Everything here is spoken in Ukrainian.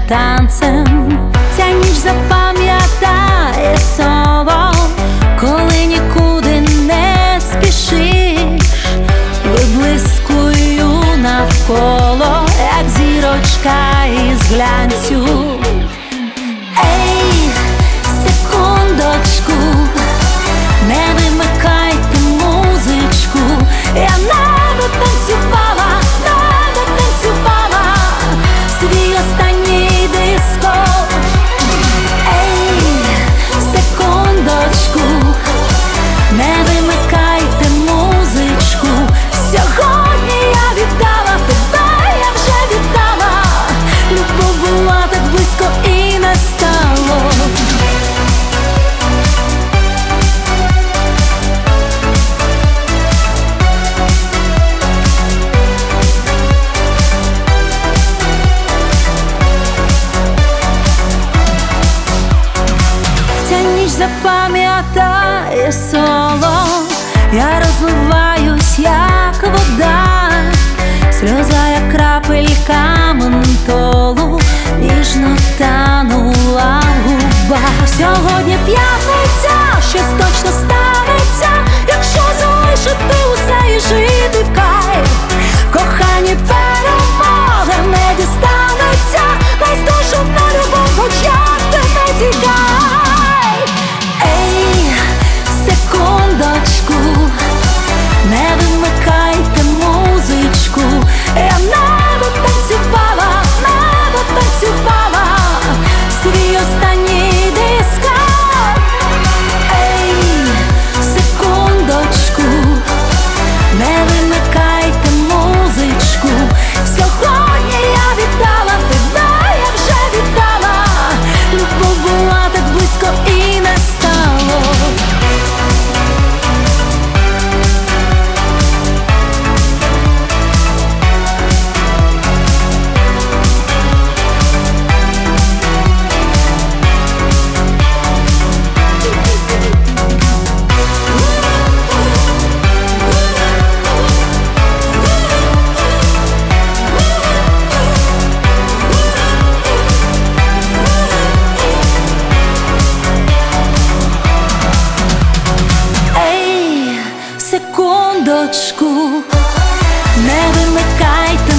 танцем. Ця ніч запам'ятає соло, коли нікуди не спішиш, виблискую навколо, як зірочка із глянцю. Ей, секундочку, не вимикайте музичку, я не танцювала свій останній диско. Ей, секундочку, не вимикайте музичку, сьогодні я віддала тебе, я вже віддала, любов була так близько і не стало. Запам'ятає соло, я розливаюсь, як вода, сльоза, як крапелька ментолу, ніжно танула в губах. Сьогодні п'ятниця, щось точно станеться, якщо залишити усе і жити в кайф. В коханні перемоги не дістанеться, бездушна любов, хоч як ти не тікай. Секундочку, не вимикайте музичку, я не танцювала свій останній диско. Ей, секундочку, не вимикайте музичку, сьогодні я віддала тебе, я вже віддала, любов була так близько і не стало. Секундочку, не вимикайте